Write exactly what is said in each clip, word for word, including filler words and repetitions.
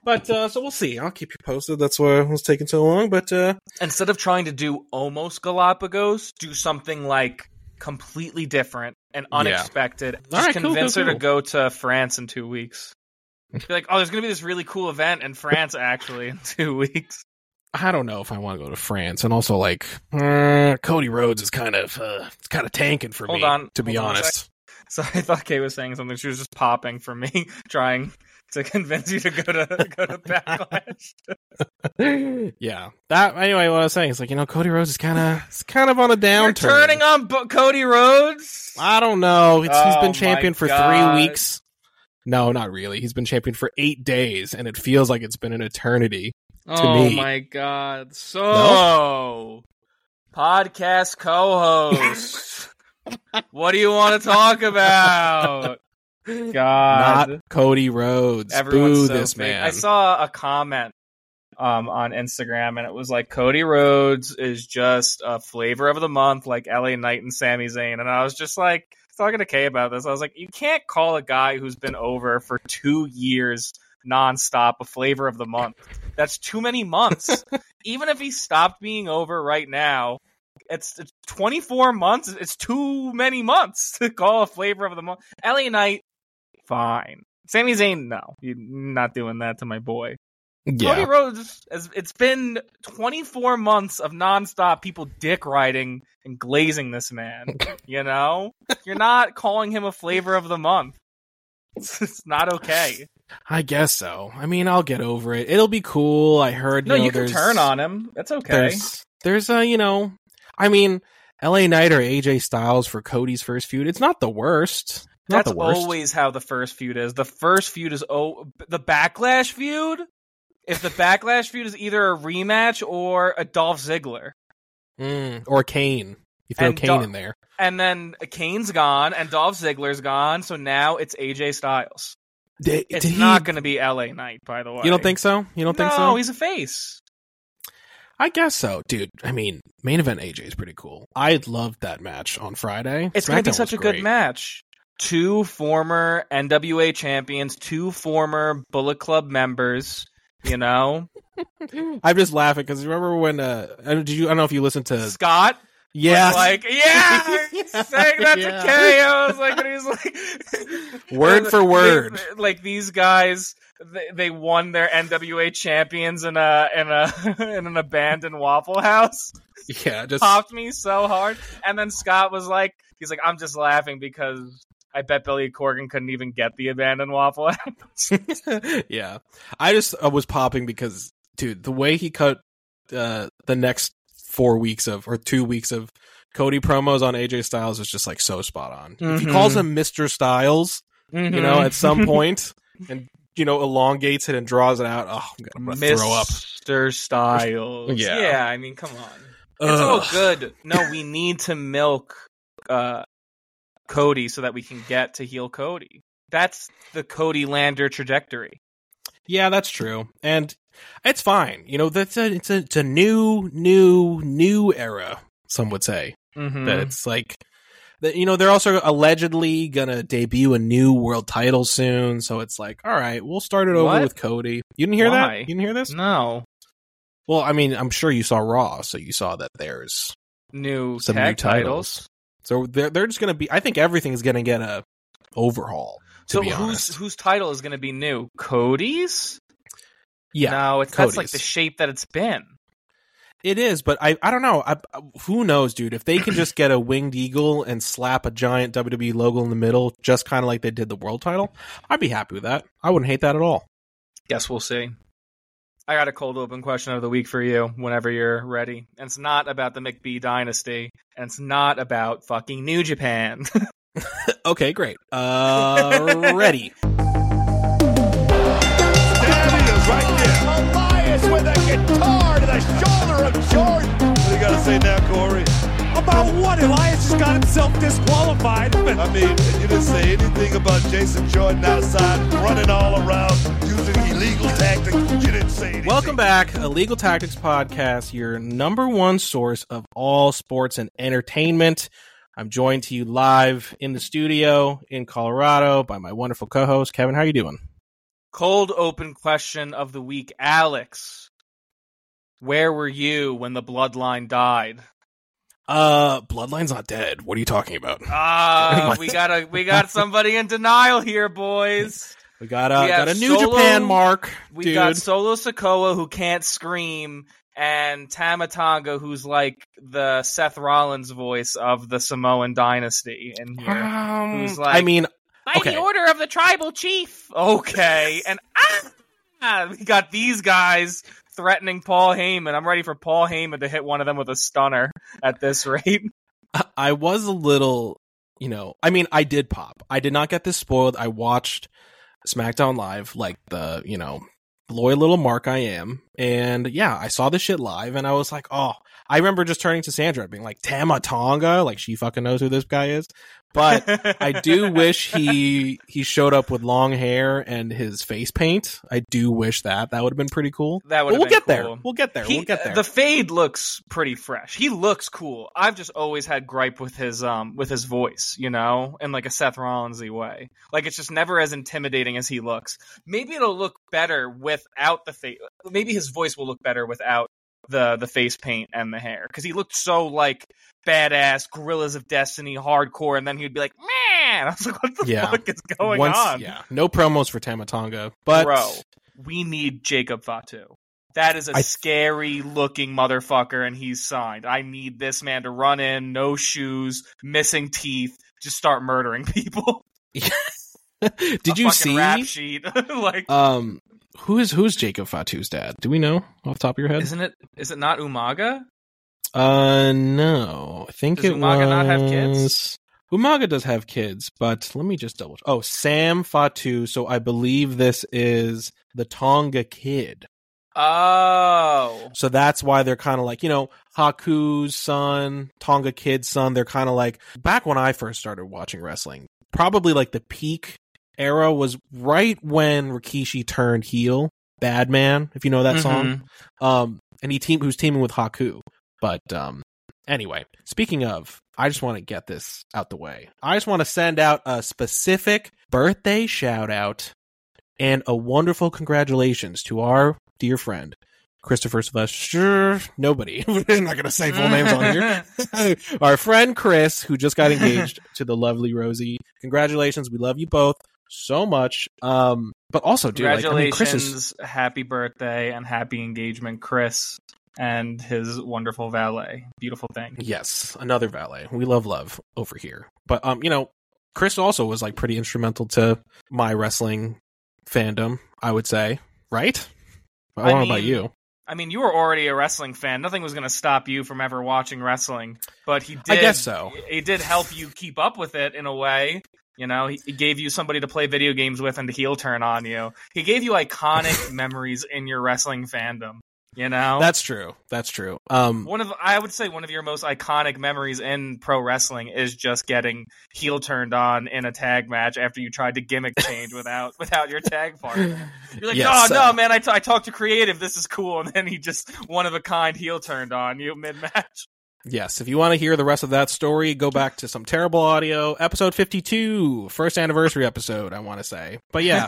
But, uh, so we'll see. I'll keep you posted. That's why it was taking so long. But, uh, instead of trying to do almost Galapagos, do something like completely different and unexpected. Yeah. Just Right, convince cool, cool, her to go to France in two weeks. Be like, oh, there's going to be this really cool event in France, actually, in two weeks. I don't know if I want to go to France. And also, like, uh, Cody Rhodes is kind of, uh, it's kind of tanking for Hold me, on, to be honest. So I thought Kay was saying something. She was just popping for me, trying to convince you to go to go to Backlash. Yeah. That anyway. What I was saying is like, you know, Cody Rhodes is kind of, it's kind of on a downturn. You're turning on B- Cody Rhodes? I don't know. It's, oh he's been champion for God. three weeks. No, not really. He's been champion for eight days, and it feels like it's been an eternity to oh me. Oh my God! So, no? podcast co-host. What do you want to talk about? God, not Cody Rhodes. Everyone's Boo so this fake. man. I saw a comment um, on Instagram, and it was like, Cody Rhodes is just a flavor of the month, like L A Knight and Sami Zayn. And I was just like, talking to Kay about this, I was like, you can't call a guy who's been over for two years nonstop a flavor of the month. That's too many months. Even if he stopped being over right now, It's, it's twenty-four months. It's too many months to call a flavor of the month. L A Knight, fine. Sami Zayn, no. You're not doing that to my boy. Yeah. Cody Rhodes, it's been twenty-four months of nonstop people dick riding and glazing this man. You know? You're not calling him a flavor of the month. It's, it's not okay. I guess so. I mean, I'll get over it. It'll be cool. I heard. No, you, know, you can turn on him. That's okay. There's, there's a, you know, I mean, L A Knight or A J Styles for Cody's first feud. It's not the worst. Not That's the worst. always how the first feud is. The first feud is oh, the Backlash feud. If the Backlash feud is either a rematch or a Dolph Ziggler, mm, or Kane, you throw and Kane Dol- in there, and then Kane's gone and Dolph Ziggler's gone, so now it's A J Styles. Did, it's did not he... going to be L A Knight, by the way. You don't think so? You don't no, think so? No, he's a face. I guess so, dude. I mean, main event A J is pretty cool. I loved that match on Friday. It's going to be SmackDown such a great. good match. Two former N W A champions, two former Bullet Club members. You know, I'm just laughing because remember when? Uh, did you? I don't know if you listened to Scott. Yeah, like yeah, yeah, saying that yeah. to K. I was like, when he was like, word for word, they, like these guys, they, they won their N W A champions in a in a in an abandoned Waffle House. Yeah, just popped me so hard. And then Scott was like, he's like, I'm just laughing because I bet Billy Corgan couldn't even get the abandoned Waffle House. Yeah, I just I was popping because, dude, the way he cut uh, the next four weeks of or two weeks of Cody promos on A J Styles was just like so spot on. Mm-hmm. If he calls him Mister Styles, mm-hmm. you know, at some point, and you know, elongates it and draws it out, oh, I'm gonna Mister throw up. Mister Styles, yeah, yeah. I mean, come on, it's Ugh. all good. No, we need to milk uh, Cody so that we can get to heel Cody. That's the Cody Lander trajectory. Yeah, that's true, and it's fine. You know, that's a it's a it's a new, new, new era. Some would say mm-hmm. that it's like that. You know, they're also allegedly gonna debut a new world title soon. So it's like, all right, we'll start it over what? with Cody. You didn't hear Why? that? You didn't hear this? No. Well, I mean, I'm sure you saw Raw, so you saw that there's new some tag new titles. titles. So they're they're just gonna be. I think everything is gonna get a overhaul. To so be whose honest. whose title is going to be new? Cody's? Yeah, no, it's Cody's. That's like the shape that it's been. It is, but I I don't know. I, who knows, dude? If they can just get a winged eagle and slap a giant W W E logo in the middle, just kind of like they did the world title, I'd be happy with that. I wouldn't hate that at all. Guess we'll see. I got a cold open question of the week for you whenever you're ready. And it's not about the McBee dynasty, and it's not about fucking New Japan. Okay, great. Uh, ready. There he is right there. Elias with a guitar to the shoulder of Jordan. What do you got to say now, Corey? About what? Elias just got himself disqualified. I mean, you didn't say anything about Jason Jordan outside running all around using illegal tactics. You didn't say anything. Welcome back, Illegal Tactics Podcast, your number one source of all sports and entertainment. I'm joined to you live in the studio in Colorado by my wonderful co-host, Kevin. How are you doing? Cold open question of the week. Alex, where were you when the Bloodline died? Uh, Bloodline's not dead. What are you talking about? Ah, uh, we got a we got somebody in denial here, boys. We got a, we got a New Solo, Japan mark, We dude. got Solo Sikoa, who can't scream, and Tama Tonga, who's like the Seth Rollins voice of the Samoan dynasty in here. Um, who's like, I mean, by okay. the order of the tribal chief. Okay, and ah, we got these guys threatening Paul Heyman. I'm ready for Paul Heyman to hit one of them with a stunner at this rate. I was a little, you know, I mean, I did pop. I did not get this spoiled. I watched SmackDown Live, like the, you know, loyal little mark I am. And yeah, I saw this shit live and I was like, oh, I remember just turning to Sandra being like, Tama Tonga, like she fucking knows who this guy is. But I do wish he he showed up with long hair and his face paint. I do wish that. That would have been pretty cool. That would we'll been get cool. there. We'll get there. He, we'll get there. The fade looks pretty fresh. He looks cool. I've just always had gripe with his um with his voice, you know, in like a Seth Rollins-y way. Like it's just never as intimidating as he looks. Maybe it'll look better without the face. Maybe his voice will look better without the the face paint and the hair, because he looked so like badass, Gorillas of Destiny, hardcore, and then he'd be like, man, I was like, what the yeah. fuck is going Once, on? Yeah, no promos for Tama Tonga, but bro, we need Jacob Fatu. That is a I... scary looking motherfucker, and he's signed. I need this man to run in, no shoes, missing teeth, just start murdering people. Did you see? Rap sheet. like, um, who is who's Jacob Fatu's dad? Do we know off the top of your head? Isn't it? Is it not Umaga? Uh, no. I think Does it Umaga was... not have kids? Umaga does have kids, but let me just double. Oh, Sam Fatu. So I believe this is the Tonga kid. Oh. So that's why they're kind of like, you know, Haku's son, Tonga kid's son. They're kind of like, back when I first started watching wrestling, probably like the peak era was right when Rikishi turned heel, Bad Man, if you know that Mm-hmm. song. Um, and he team who's teaming with Haku. But um, anyway, speaking of, I just want to get this out the way. I just want to send out a specific birthday shout out and a wonderful congratulations to our dear friend, Christopher Sylvester. Nobody. We're not going to say full names on here. Our friend Chris, who just got engaged to the lovely Rosie. Congratulations. We love you both so much. Um, but also, dude, like, I mean, Chris is... happy birthday and happy engagement, Chris. And his wonderful valet. Beautiful thing. Yes, another valet. We love love over here. But, um, you know, Chris also was, like, pretty instrumental to my wrestling fandom, I would say. Right? I, I don't mean, know about you. I mean, you were already a wrestling fan. Nothing was going to stop you from ever watching wrestling. But he did. I guess so. He did help you keep up with it in a way. You know, he, he gave you somebody to play video games with and to heel turn on you. He gave you iconic memories in your wrestling fandom. You know, that's true. That's true. Um, one of I would say one of your most iconic memories in pro wrestling is just getting heel turned on in a tag match after you tried to gimmick change without without your tag partner. You're like, yes, no, uh, no, man, I, t- I talked to creative. This is cool, and then he just one of a kind heel turned on you mid match. Yes, if you want to hear the rest of that story, go back to some terrible audio, episode fifty-two, first anniversary episode. I want to say, but yeah,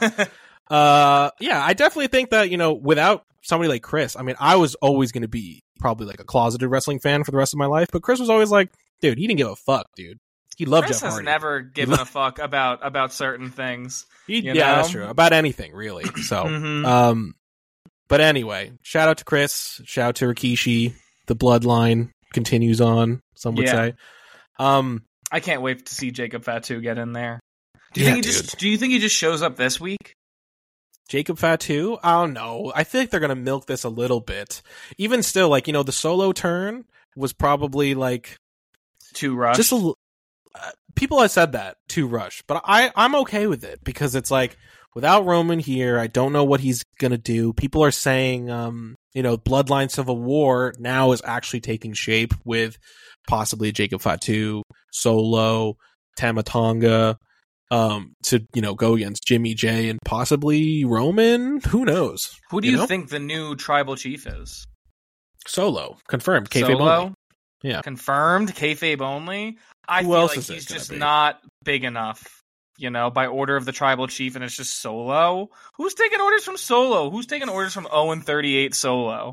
uh, yeah, I definitely think that, you know, without somebody like Chris, I mean, I was always going to be probably like a closeted wrestling fan for the rest of my life, but Chris was always like, dude, he didn't give a fuck, dude. He loved Chris Jeff has Hardy. never given lo- a fuck about about certain things. He, you yeah, know? That's true. About anything, really. So, mm-hmm. um, but anyway, shout out to Chris. Shout out to Rikishi. The bloodline continues on, some would yeah. say. Um, I can't wait to see Jacob Fatu get in there. Do you yeah, think he dude. just do you think he just shows up this week? Jacob Fatu? I don't know. I feel like they're going to milk this a little bit. Even still, like, you know, the solo turn was probably like too rushed. Just a, uh, people have said that, too rushed. But I, I'm okay with it because it's like, without Roman here, I don't know what he's going to do. People are saying, um, you know, Bloodline Civil War now is actually taking shape with possibly Jacob Fatu, Solo, Tama Tonga, um, to, you know, go against Jimmy J and possibly Roman. Who knows? Who do you, you know? think the new tribal chief is? Solo. Confirmed. Kayfabe Solo? only. Yeah. Confirmed? Kayfabe only? I Who feel else like is he's it gonna just be? not big enough you know, by order of the tribal chief, and it's just Solo. Who's taking orders from Solo? Who's taking orders from oh and thirty-eight Solo?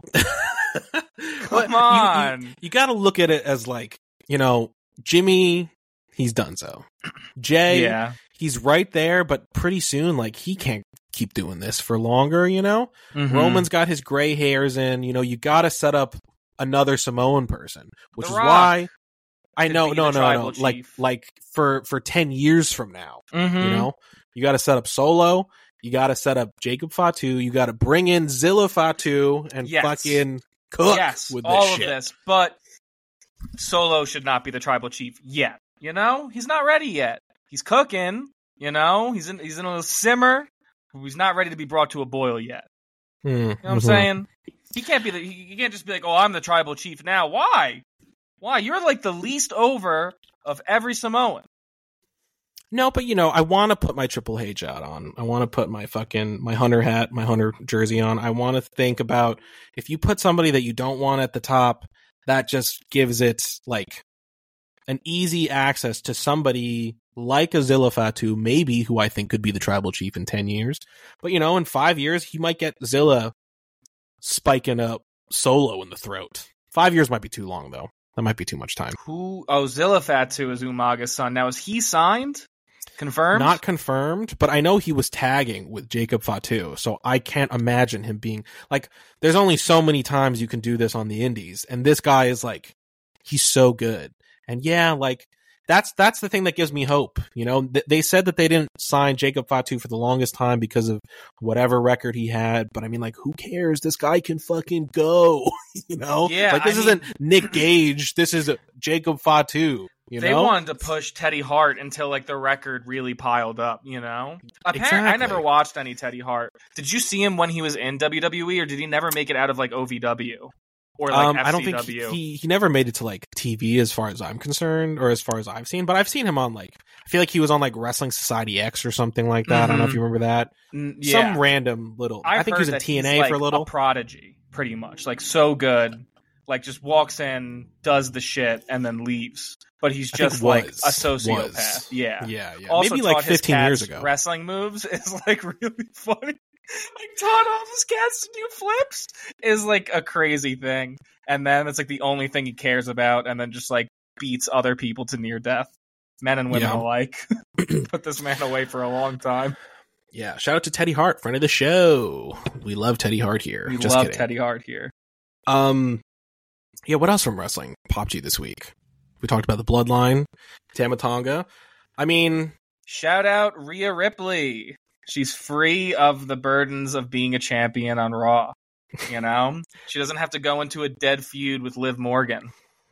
Come well, on. You, you, you got to look at it as like, you know, Jimmy, he's done so. Jay, yeah. he's right there, but pretty soon, like, he can't keep doing this for longer, you know? Mm-hmm. Roman's got his gray hairs in, you know, you got to set up another Samoan person, which The is Rock why I could know, be no, the no, no, tribal like, chief. like for, for ten years from now, Mm-hmm. you know, you got to set up Solo, you got to set up Jacob Fatu, you got to bring in Zilla Fatu and Yes. fucking cook yes, with this all shit. of this, but Solo should not be the tribal chief yet. You know, he's not ready yet. He's cooking. You know, he's in he's in a simmer. He's not ready to be brought to a boil yet. Mm, You know what I'm mhm. saying? He can't be the. He, he can't just be like, "Oh, I'm the tribal chief now." Why? Why? You're like the least over of every Samoan. No, but you know, I want to put my Triple H out on. I want to put my fucking my Hunter hat, my Hunter jersey on. I want to think about if you put somebody that you don't want at the top, that just gives it like an easy access to somebody like a Zilla Fatu, maybe, who I think could be the tribal chief in ten years. But you know, in five years, he might get Zilla spiking up Solo in the throat. Five years might be too long, though. That might be too much time. Who? Oh, Zilla Fatu is Umaga's son. Now, is he signed? Confirmed? Not confirmed, but I know he was tagging with Jacob Fatu, so I can't imagine him being like, there's only so many times you can do this on the indies, and this guy is like, he's so good. And yeah, like, that's that's the thing that gives me hope. You know, Th- they said that they didn't sign Jacob Fatu for the longest time because of whatever record he had, but I mean, like, who cares? This guy can fucking go, you know? Yeah, like, this I isn't mean- Nick Gage, this is Jacob Fatu. You they know? wanted to push Teddy Hart until like the record really piled up, you know? Apparently, I never Exactly. watched any Teddy Hart. Did you see him when he was in W W E, or did he never make it out of like O V W or like um, F C W? I don't think he, he he never made it to like T V as far as I'm concerned, or as far as I've seen. But I've seen him on like, I feel like he was on like Wrestling Society X or something like that. I don't know if you remember that. N- yeah. Some random little. I've I think he was heard in that T N A he's, like, for a little. prodigy, pretty much. Like so good, like just walks in, does the shit, and then leaves. But he's I think just like was- a sociopath. was. Yeah. Yeah, yeah. Also Maybe like taught his fifteen years cats ago. wrestling moves is like really funny. Like taught all his cats to do flips is like a crazy thing. And then it's like the only thing he cares about, and then just like beats other people to near death. Men and women Yeah. alike. Put this man away for a long time. Yeah. Shout out to Teddy Hart, friend of the show. We love Teddy Hart here. We Just love kidding. Teddy Hart here. Um, yeah. What else from wrestling popped you this week? We talked about the Bloodline, Tama Tonga. I mean, Shout out Rhea Ripley. She's free of the burdens of being a champion on Raw. You know? She doesn't have to go into a dead feud with Liv Morgan.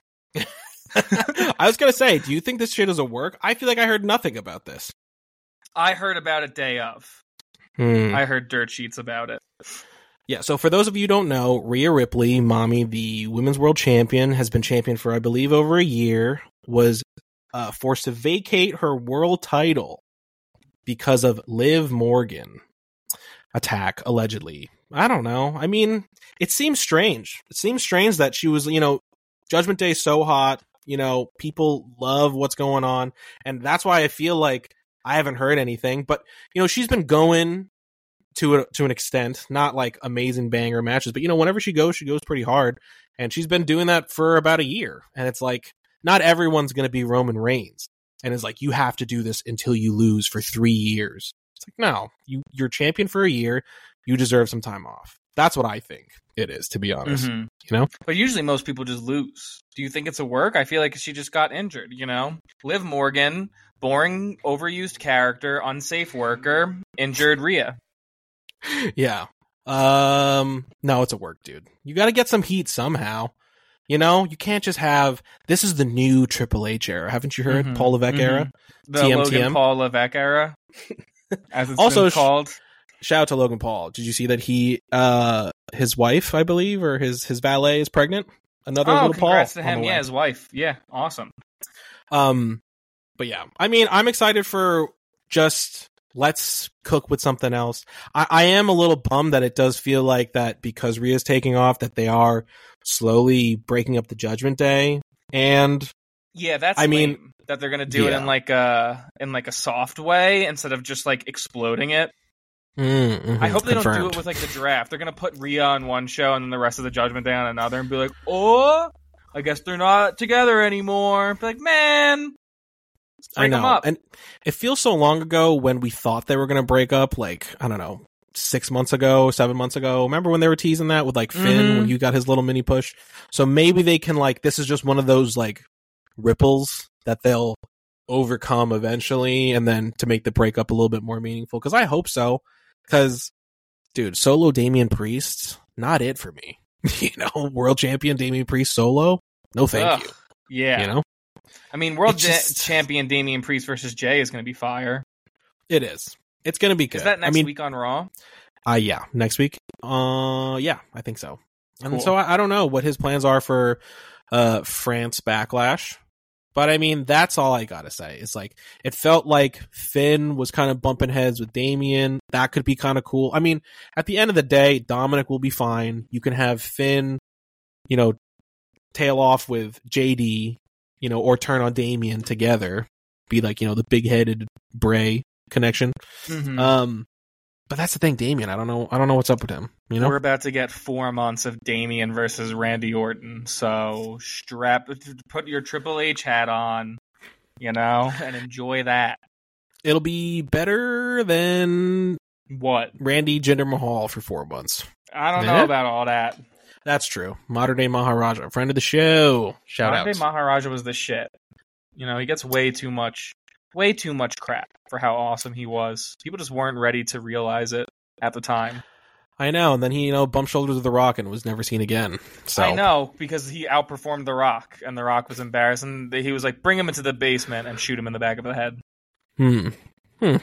I was gonna say, do you think this shit is a work? I feel like I heard nothing about this. I heard about it day of. Hmm. I heard dirt sheets about it. Yeah, so for those of you who don't know, Rhea Ripley, Mommy, the Women's World Champion, has been champion for, I believe, over a year, was uh, forced to vacate her world title because of Liv Morgan attack, allegedly. I don't know. I mean, it seems strange. It seems strange that she was, you know, Judgment Day is so hot, you know, people love what's going on, and that's why I feel like I haven't heard anything, but, you know, she's been going to a, to an extent, not like amazing banger matches, but you know, whenever she goes, she goes pretty hard, and she's been doing that for about a year. And it's like, not everyone's going to be Roman Reigns, and it's like, you have to do this until you lose for three years. It's like, no, you you're champion for a year, you deserve some time off. That's what I think it is, to be honest. Mm-hmm. You know, but usually most people just lose. Do you think it's a work? I feel like she just got injured. You know, Liv Morgan, boring, overused character, unsafe worker, injured Rhea. Yeah. Um. No, it's a work, dude. You got to get some heat somehow. You know, you can't just have, this is the new Triple H era. Haven't you heard? Mhm, Paul Levesque mhm. era. The T M T Logan M. Paul Levesque era, as it's Also, been sh- called. Shout out to Logan Paul. Did you see that he, uh, his wife, I believe, or his his valet is pregnant? Another Oh, little Paul. congrats to on the him. way. Yeah, his wife. Yeah, awesome. Um, but yeah, I mean, I'm excited for just let's cook with something else. I, I am a little bummed that it does feel like that because Rhea's taking off, that they are slowly breaking up the Judgment Day. And Yeah, that's I mean, lame. that they're gonna do Yeah. it in like a in like a soft way instead of just like exploding it. Mm-hmm. I hope they Confirmed. don't do it with like the draft. They're gonna put Rhea on one show and then the rest of the Judgment Day on another, and be like, "Oh, I guess they're not together anymore." Be like, man, let's break I know, them up. and it feels so long ago when we thought they were going to break up. Like I don't know, six months ago, seven months ago. Remember when they were teasing that with like Finn Mhm. when you got his little mini push? So maybe they can like this is just one of those like ripples that they'll overcome eventually, and then to make the breakup a little bit more meaningful. Because I hope so. Because dude, solo Damian Priest, not it for me. You know, world champion Damian Priest solo, no thank Ugh, you. Yeah, You know, I mean, world It's just- ja- champion Damian Priest versus Jay is gonna be fire. it is. It's gonna be good. Is that next I mean, week on Raw? Uh, yeah, next week. Uh, yeah, I think so. And Cool. so I, I don't know what his plans are for uh France Backlash, but I mean that's all I gotta say. It's like it felt like Finn was kind of bumping heads with Damian. That could be kind of cool. I mean, at the end of the day, Dominic will be fine. You can have Finn, you know, tail off with J D, you know, or turn on Damian together. Be like, you know, the big headed Bray connection. Mhm. Um, but that's the thing, Damian. I don't know. I don't know what's up with him. You know, We're about to get four months of Damian versus Randy Orton, so strap, put your Triple H hat on, you know, and enjoy that. it'll be better than What? Randy Jinder Mahal for four months. I don't Yeah. know about all that. That's true. Modern day Maharaja, friend of the show. Shout out. Monday Maharaja was the shit. You know, he gets way too much, way too much crap for how awesome he was. People just weren't ready to realize it at the time. I know. And then he, you know, bumped shoulders with The Rock and was never seen again. So I know, because he outperformed The Rock, and The Rock was embarrassed, and he was like, bring him into the basement and shoot him in the back of the head. Hmm. Hmm.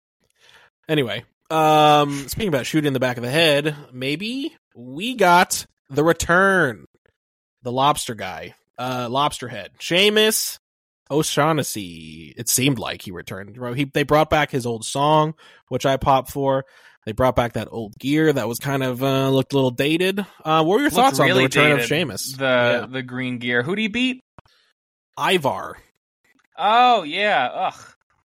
Anyway, um, speaking about shooting in the back of the head, maybe we got the return, the lobster guy, uh, lobster head, Sheamus O'Shaughnessy. It seemed like he returned. He they brought back his old song, which I popped for. They brought back that old gear that was kind of uh, looked a little dated. Uh, what were your Looked thoughts on the really return dated, of Sheamus? The Yeah. the green gear. Who'd he beat? Ivar. Oh, yeah. Ugh.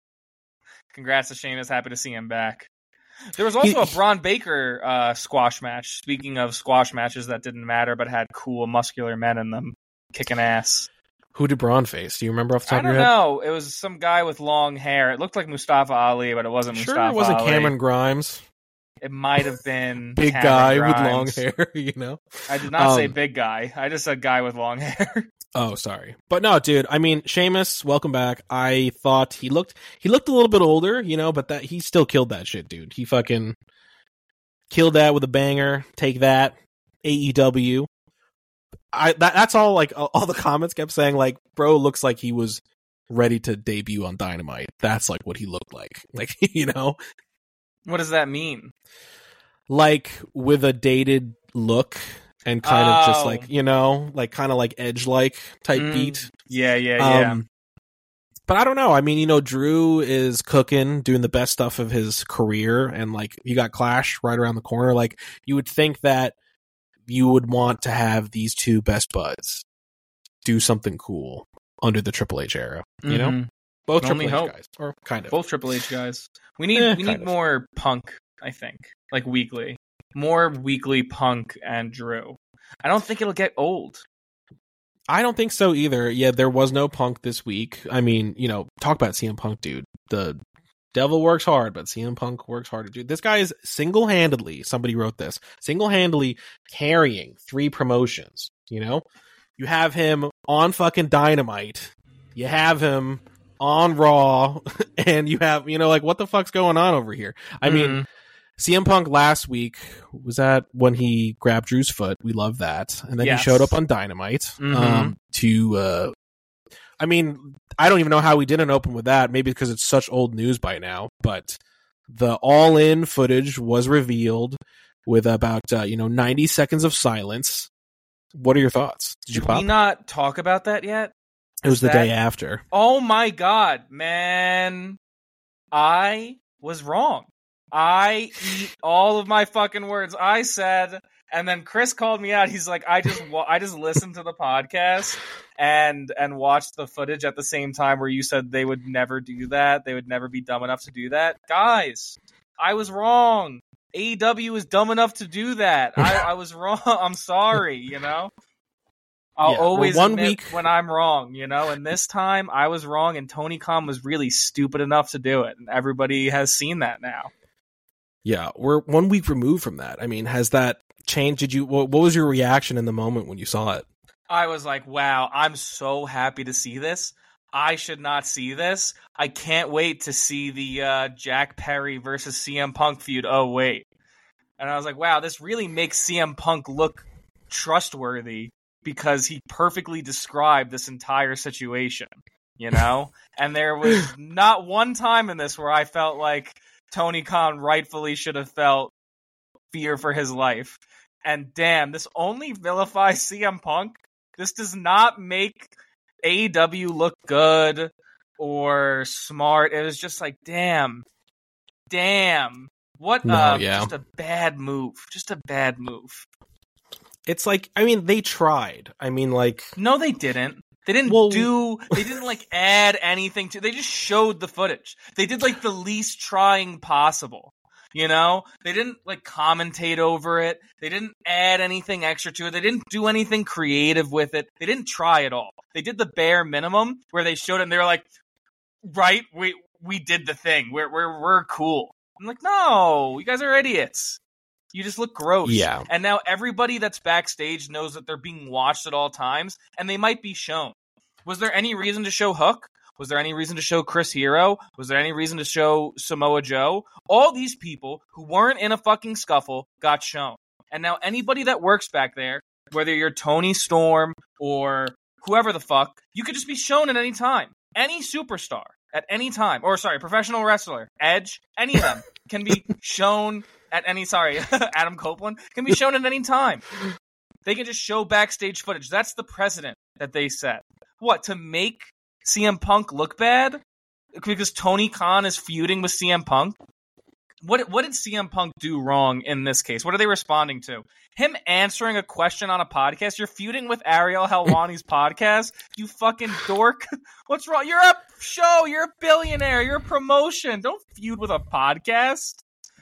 Congrats to Sheamus. Happy to see him back. There was also He- a Braun Baker uh, squash match. Speaking of squash matches that didn't matter but had cool, muscular men in them kicking ass. Who did Braun face? Do you remember off the top I of your don't head? know. It was some guy with long hair. It looked like Mustafa Ali, but it wasn't Sure, Mustafa it wasn't Ali. Cameron Grimes. It might have been Big Cameron guy Grimes. with long hair, you know? I did not say Um, big guy. I just said guy with long hair. Oh, sorry. But no, dude, I mean, Sheamus, welcome back. I thought he looked he looked a little bit older, you know, but that he still killed that shit, dude. He fucking killed that with a banger. Take that, A E W. I that, that's all like all, all the comments kept saying like, bro looks like he was ready to debut on Dynamite. That's like what he looked like. Like, you know, What does that mean? like with a dated look and kind of just Oh. like, you know, like kind of like edge like type Mm, beat. Yeah, yeah, yeah. Um, but I don't know. I mean, you know, Drew is cooking, doing the best stuff of his career, and like you got Clash right around the corner. Like you would think that you would want to have these two best buds do something cool under the Triple H era. You know, Mhm. both Only Triple H hope. guys, or kind of. Both Triple H guys. We need Eh, we kind need of. more Punk, I think. Like weekly. More weekly Punk and Drew. I don't think it'll get old. I don't think so either. Yeah, there was no Punk this week. I mean, you know, talk about C M Punk, dude. The devil works hard, but C M Punk works harder, dude. This guy is single-handedly, somebody wrote this, single-handedly carrying three promotions, you know? You have him on fucking Dynamite. You have him on Raw. And you have, you know, like, what the fuck's going on over here? I mean, Mhm. C M Punk last week, was that when he grabbed Drew's foot? We love that. And then Yes. he showed up on Dynamite Mhm. um, to, uh, I mean, I don't even know how we didn't open with that. Maybe because it's such old news by now. But the all-in footage was revealed with about, uh, you know, ninety seconds of silence. What are your thoughts? Did you Did pop? we not talk about that yet? It was the that- day after. Oh my god, man. I was wrong. I eat all of my fucking words. I said And then Chris called me out. He's like, I just wa- I just listened to the podcast and and watched the footage at the same time where you said they would never do that. They would never be dumb enough to do that. Guys, I was wrong. A E W is dumb enough to do that. I, I was wrong. I'm sorry, you know? I'll Yeah, always well, one admit week when I'm wrong, you know? And this time I was wrong and Tony Khan was really stupid enough to do it. And everybody has seen that now. Yeah, we're one week removed from that. I mean, has that changed? Did you? What, what was your reaction in the moment when you saw it? I was like, wow, I'm so happy to see this. I should not see this. I can't wait to see the uh, Jack Perry versus C M Punk feud. Oh, wait. And I was like, wow, this really makes C M Punk look trustworthy because he perfectly described this entire situation, you know? And there was not one time in this where I felt like Tony Khan rightfully should have felt fear for his life. And damn, this only vilifies C M Punk. This does not make A E W look good or smart. It was just like, damn, damn. What No, uh, yeah. just a bad move. Just a bad move. It's like, I mean, they tried. I mean, like, No, they didn't. They didn't Well- do, they didn't like add anything to, they just showed the footage. They did like the least trying possible. You know, they didn't like commentate over it. They didn't add anything extra to it. They didn't do anything creative with it. They didn't try at all. They did the bare minimum where they showed it and they were like, right, we we did the thing. We're we're we're cool. I'm like, no, you guys are idiots. You just look gross. Yeah. And now everybody that's backstage knows that they're being watched at all times, and they might be shown. Was there any reason to show Hook? Was there any reason to show Chris Hero? Was there any reason to show Samoa Joe? All these people who weren't in a fucking scuffle got shown. And now anybody that works back there, whether you're Tony Storm or whoever the fuck, you could just be shown at any time. Any superstar at any time. Or, sorry, professional wrestler, Edge, any of them can be shown at any, sorry, Adam Copeland, can be shown at any time. They can just show backstage footage. That's the precedent that they set. What, to make C M Punk look bad because Tony Khan is feuding with C M Punk? What what did C M Punk do wrong in this case? What are they responding to? Him answering a question on a podcast? You're feuding with Ariel Helwani's podcast? You fucking dork. What's wrong? You're a show. You're a billionaire. You're a promotion. Don't feud with a podcast.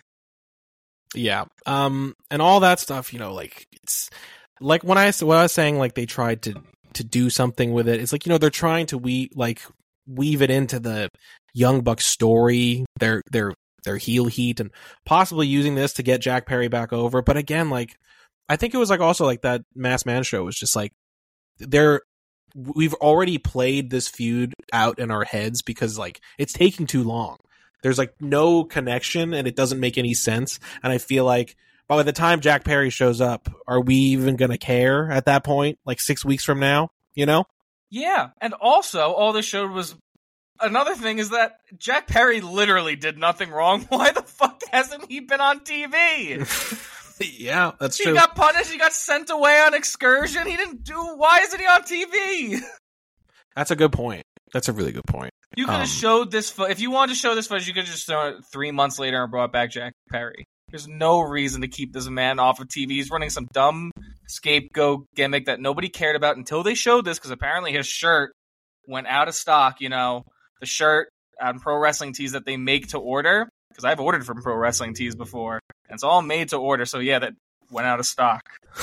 yeah. Um, and all that stuff, you know, like, it's like when I, when I was saying, like, they tried to, to do something with it. It's like, you know, they're trying to we like weave it into the Young Bucks story, their their their heel heat, and possibly using this to get Jack Perry back over. But again, like, I think it was like also like that Masked Man show was just like they're we've already played this feud out in our heads because like it's taking too long. There's like no connection and it doesn't make any sense. And I feel like by the time Jack Perry shows up, are we even going to care at that point? Like six weeks from now, you know? Yeah, and also all this showed was another thing is that Jack Perry literally did nothing wrong. Why the fuck hasn't he been on T V? Yeah, that's He true. got punished. He got sent away on excursion. He didn't do. Why isn't he on T V? That's a good point. That's a really good point. You could have Um, showed this. Fo- if you wanted to show this footage, you could have just shown it three months later and brought back Jack Perry. There's no reason to keep this man off of T V. He's running some dumb scapegoat gimmick that nobody cared about until they showed this, because apparently his shirt went out of stock. You know, the shirt on Pro Wrestling Tees that they make to order, because I've ordered from Pro Wrestling Tees before, and it's all made to order. So yeah, that went out of stock.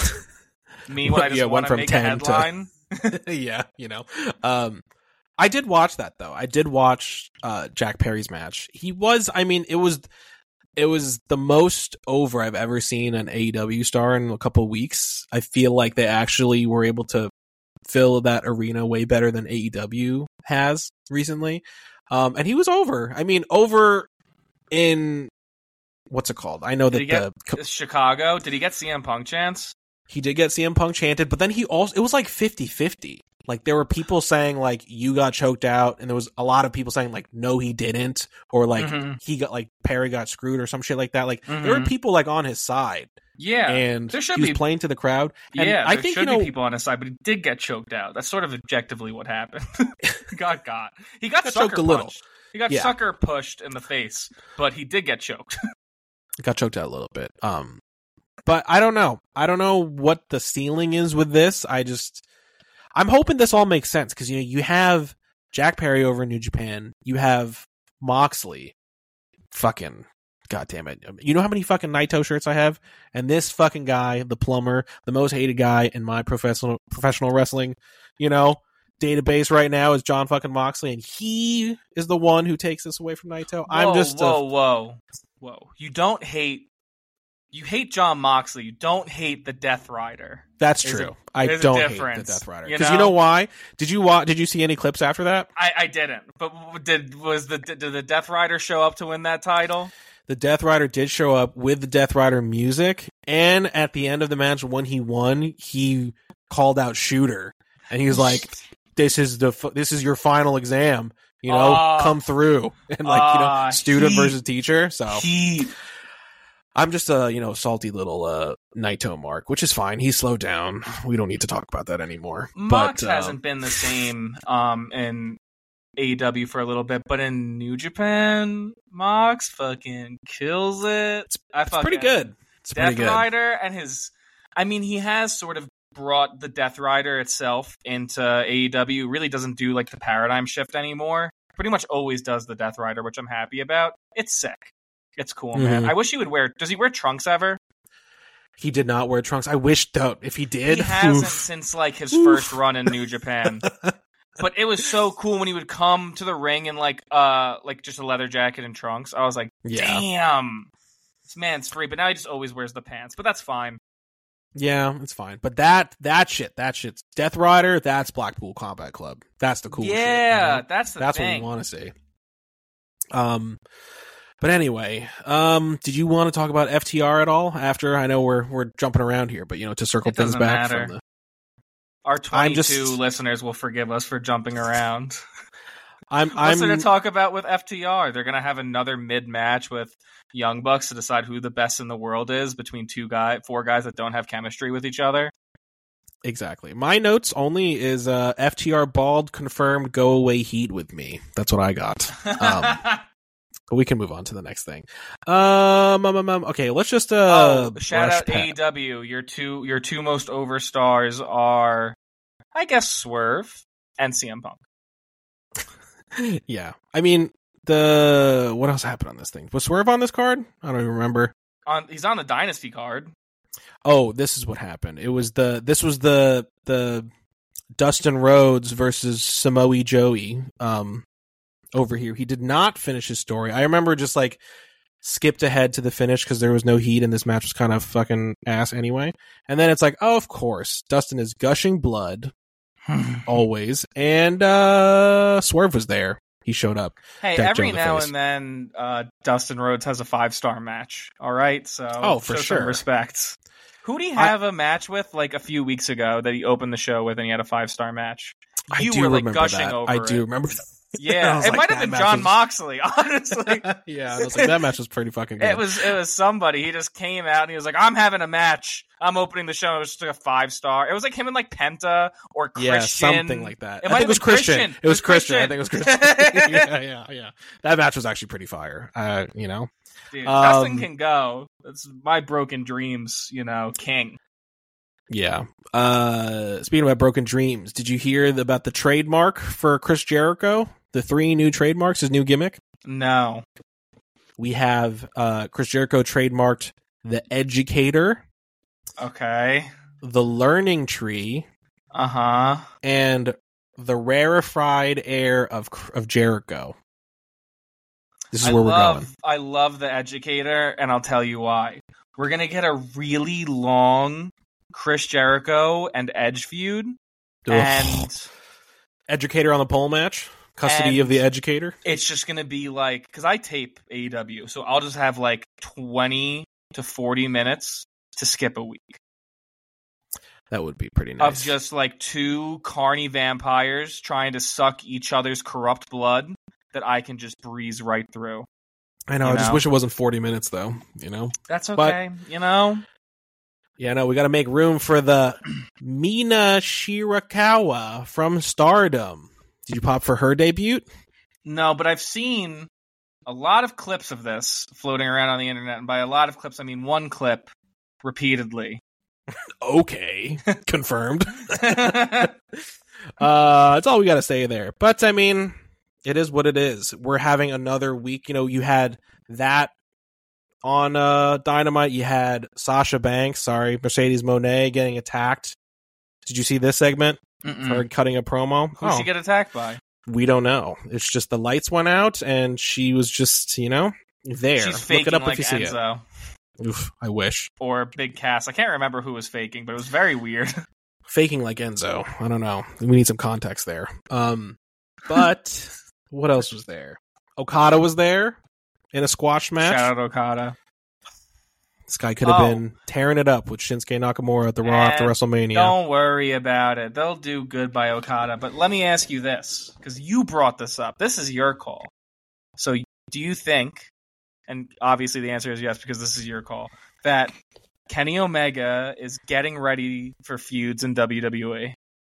Me when I just Yeah, want went to from make a ten to- headline. Yeah, you know. Um, I did watch that though. I did watch uh, Jack Perry's match. He was, I mean, it was, it was the most over I've ever seen an A E W star in a couple of weeks. I feel like they actually were able to fill that arena way better than A E W has recently. Um, and he was over. I mean, over in what's it called? I know Did he that get the Chicago? Did he get C M Punk chance? he did get C M Punk chanted, but then he also, it was like fifty-fifty. Like there were people saying like you got choked out, and there was a lot of people saying like no he didn't, or like Mhm. he got like Perry got screwed or some shit like that. Like there were Mhm. people like on his side, Yeah, and there should he was be. playing to the crowd. And Yeah, I there think should you know be people on his side, but he did get choked out. That's sort of objectively what happened. he got got. He got, Got sucker choked a little. punched. He got Yeah. sucker pushed in the face, but he did get choked. got choked out a little bit. Um, But I don't know. I don't know what the ceiling is with this. I just, I'm hoping this all makes sense because, you know, you have Jack Perry over in New Japan. You have Moxley. Fucking, God damn it. You know how many fucking Naito shirts I have? And this fucking guy, the plumber, the most hated guy in my professional professional wrestling, you know, database right now is John fucking Moxley, and he is the one who takes this away from Naito. Whoa, I'm just whoa, a, whoa, whoa. You don't hate. You hate John Moxley. You don't hate the Death Rider. That's There's true. A, I don't hate the difference, Death Rider you because know? you know why? Did you wa- Did you see any clips after that? I, I didn't. But did was the did the Death Rider show up to win that title? The Death Rider did show up with the Death Rider music, and at the end of the match, when he won, he called out Shooter, and he was like, "This is the f- this is your final exam, you know, uh, come through." And like you know, uh, student he, versus teacher. So he, I'm just a you know salty little uh, Naito mark, which is fine. He slowed down. We don't need to talk about that anymore. Mox but, um, hasn't been the same um in A E W for a little bit, but in New Japan, Mox fucking kills it. It's, I it's fucking, pretty good. It's Death pretty good. Rider and his, I mean, he has sort of brought the Death Rider itself into A E W. Really doesn't do like the paradigm shift anymore. Pretty much always does the Death Rider, which I'm happy about. It's sick. It's cool, Mm-hmm. man. I wish he would wear. Does he wear trunks ever? He did not wear trunks. I wish though if he did. He hasn't oof. since like his Oof. first run in New Japan. But it was so cool when he would come to the ring in like uh like just a leather jacket and trunks. I was like, Yeah. damn, this man's free. But now he just always wears the pants. But that's fine. Yeah, it's fine. But that that shit, that shit's Death Rider, that's Blackpool Combat Club. That's the cool shit. Yeah, you know? that's the That's thing. what we want to see. Um but anyway, um did you want to talk about F T R at all after? I know we're we're jumping around here, but you know, to circle It things doesn't back matter. from the Our I'm twenty-two just- listeners will forgive us for jumping around. I'm What's I'm there to talk about with F T R? They're gonna have another mid match with Young Bucks to decide who the best in the world is between two guys, four guys that don't have chemistry with each other. Exactly. My notes only is uh F T R bald confirmed go away heat with me. That's what I got. Um But we can move on to the next thing. Um, um, um, um, okay, let's just uh. oh, shout brush out past- A E W. Your two, your two most over stars are, I guess, Swerve and C M Punk. Yeah, I mean the what else happened on this thing? Was Swerve on this card? I don't even remember. On he's on the Dynasty card. Oh, this is what happened. It was the this was the the Dustin Rhodes versus Samoa Joey. Um. Over here, he did not finish his story. I remember just like skipped ahead to the finish because there was no heat and this match was kind of fucking ass anyway. And then it's like, oh, of course, Dustin is gushing blood always, and uh Swerve was there. He showed up. Hey, Decked every Joe in the now face. and then, uh, Dustin Rhodes has a five star match. All right, so Oh, for show sure. some respect. Who did he have a match with like a few weeks ago that he opened the show with and he had a five star match? I You do were like remember gushing that. over I it. do remember. That. I Yeah, was it like, might have that been match John was- Moxley, honestly. Yeah, I was like, that match was pretty fucking good. It was it was somebody. He just came out and he was like, "I'm having a match. I'm opening the show." It was just like a five star. It was like him and like Penta or Christian. Yeah, something like that. It I might think it was have been Christian. Christian. It was Christian. I Christian. think it was Christian. yeah, yeah, yeah. That match was actually pretty fire. Uh, you know. Dude, Um, Dustin can go. That's my broken dreams, you know, king. Yeah. Uh, speaking about broken dreams, did you hear the, about the trademark for Chris Jericho? The three new trademarks, his new gimmick. No. We have uh, Chris Jericho trademarked the Educator, Okay. the Learning Tree, Uh huh. and the Rarefied Air of of Jericho. This is I where we're love, going. I love the Educator, and I'll tell you why. We're gonna get a really long Chris Jericho and Edge feud, Ugh. and Educator on the pole match, custody And- of the Educator. it's just gonna be like, because I tape A E W, so I'll just have like twenty to forty minutes to skip a week That would be pretty nice. of just like two carny vampires trying to suck each other's corrupt blood that I can just breeze right through. I know. you I just know? wish it wasn't forty minutes though. You know. That's But- okay, you know. Yeah, no, we got to make room for the Mina Shirakawa from Stardom. Did you pop for her debut? No, but I've seen a lot of clips of this floating around on the internet, and by a lot of clips, I mean one clip repeatedly. Okay, confirmed. uh, that's all we got to say there. But I mean, it is what it is. We're having another week. You know, you had that on uh, Dynamite. You had Sasha Banks, sorry, Mercedes Moné getting attacked. Did you see this segment? Mm-mm. Her cutting a promo? Who did she get attacked by? We don't know. It's just the lights went out and she was just, you know, there. She's faking Look it up like if you see Enzo. it. Oof, I wish. Or Big Cass. I can't remember who was faking, but it was very weird. Faking like Enzo. I don't know. We need some context there. Um, but what else was there? Okada was there in a squash match. Shout out Okada. This guy could have Oh. been tearing it up with Shinsuke Nakamura at the Raw after And WrestleMania. Don't worry about it. They'll do good by Okada. But let me ask you this, because you brought this up. This is your call. So do you think, and obviously the answer is yes because this is your call, that Kenny Omega is getting ready for feuds in W W E?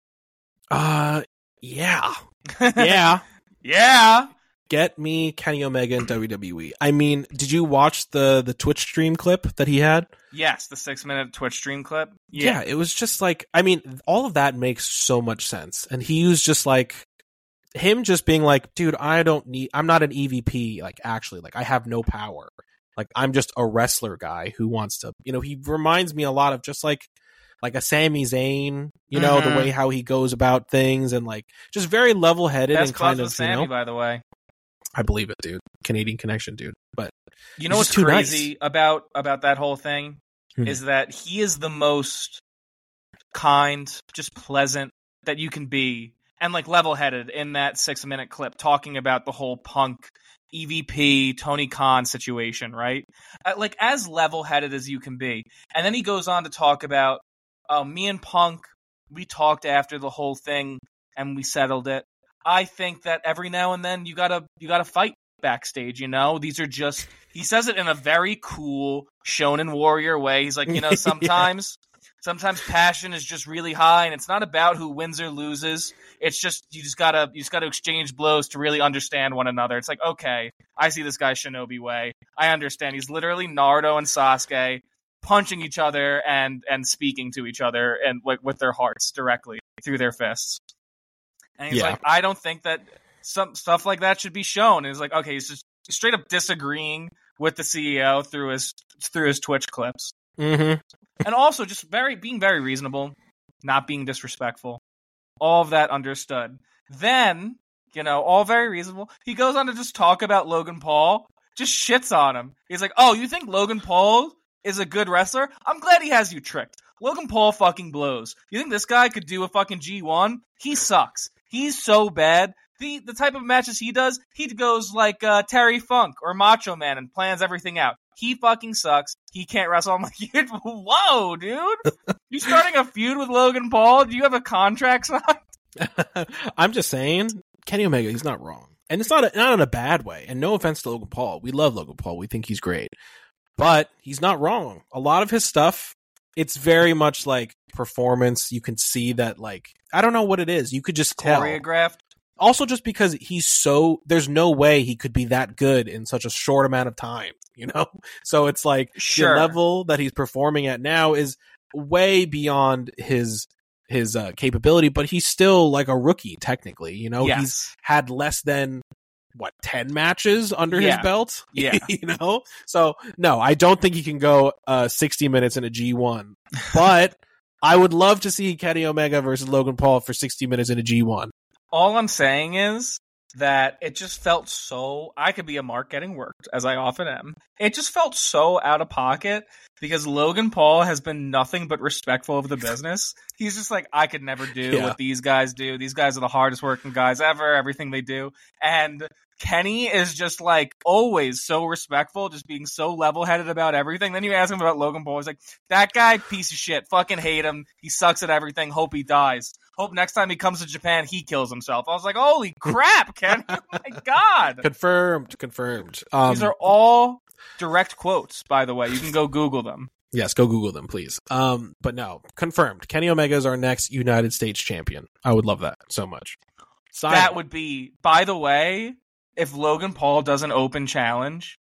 Uh, yeah. Yeah. Yeah. Get me Kenny Omega in W W E. I mean, did you watch the, the Twitch stream clip that he had? Yes, the six minute Twitch stream clip. Yeah. Yeah. It was just like, I mean, all of that makes so much sense. And he was just like, him just being like, dude, I don't need, I'm not an E V P, like, actually, like, I have no power. Like, I'm just a wrestler guy who wants to, you know, he reminds me a lot of just like, like a Sami Zayn, you know, Mhm. the way how he goes about things and like, just very level headed Best and kind buzz of, with you Sammy, know, by the way. I believe it, dude. Canadian connection, dude. But You know He's what's just too crazy nice. about about that whole thing Hmm. is that he is the most kind, just pleasant that you can be, and like level-headed in that six-minute clip, talking about the whole Punk, E V P, Tony Khan situation, right? Uh, like as level-headed as you can be, and then he goes on to talk about, uh, me and Punk, we talked after the whole thing and we settled it. I think that every now and then you gotta you gotta fight backstage, you know? These are just, he says it in a very cool Shonen Warrior way. He's like, you know, sometimes sometimes passion is just really high and it's not about who wins or loses. It's just you just gotta you just gotta exchange blows to really understand one another. It's like, okay, I see this guy Shinobi way. I understand. He's literally Naruto and Sasuke punching each other and and speaking to each other and like with their hearts directly through their fists. And he's Yeah. like, I don't think that some stuff like that should be shown. And he's like, okay, he's just straight up disagreeing with the C E O through his through his Twitch clips, mm-hmm. and also just very being very reasonable, not being disrespectful. All of that understood. Then, you know, all very reasonable. He goes on to just talk about Logan Paul, just shits on him. He's like, oh, you think Logan Paul is a good wrestler? I'm glad he has you tricked. Logan Paul fucking blows. You think this guy could do a fucking G one? He sucks. He's so bad. The the type of matches he does, he goes like uh, Terry Funk or Macho Man and plans everything out. He fucking sucks. He can't wrestle. I'm like, whoa, dude. You starting a feud with Logan Paul? Do you have a contract signed? I'm just saying, Kenny Omega, he's not wrong. And it's not a, not in a bad way. And no offense to Logan Paul. We love Logan Paul. We think he's great. But he's not wrong. A lot of his stuff, it's very much like performance. You can see that, like, I don't know what it is. You could just tell. Choreographed. Also, just because he's so, there's no way he could be that good in such a short amount of time, you know? So it's like Sure. the level that he's performing at now is way beyond his his uh, capability, but he's still like a rookie technically, you know? Yes. He's had less than what, ten matches under Yeah. his belt? Yeah. You know? So no, I don't think he can go uh sixty minutes in a G one. But I would love to see Kenny Omega versus Logan Paul for sixty minutes in a G one. All I'm saying is that it just felt so, I could be a mark getting worked, as I often am. It just felt so out of pocket because Logan Paul has been nothing but respectful of the business. He's just like, I could never do Yeah. what these guys do. These guys are the hardest working guys ever, everything they do. And Kenny is just like always so respectful, just being so level headed about everything. Then you ask him about Logan Paul. He's like, that guy, piece of shit. Fucking hate him. He sucks at everything. Hope he dies. Hope next time he comes to Japan, he kills himself. I was like, holy crap, Kenny. Oh my God. Confirmed, confirmed. Um, These are all direct quotes, by the way. You can go Google them. Yes, go Google them, please. Um, but no, confirmed. Kenny Omega is our next United States champion. I would love that so much. Side That would be, by the way, if Logan Paul does an open challenge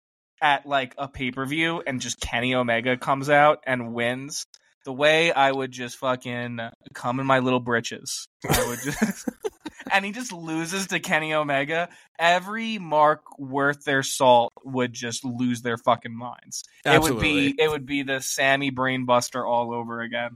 at like a pay-per-view and just Kenny Omega comes out and wins, the way I would just fucking come in my little britches. I would just and he just loses to Kenny Omega, every mark worth their salt would just lose their fucking minds. Absolutely. It would be it would be the Sammy Brainbuster all over again.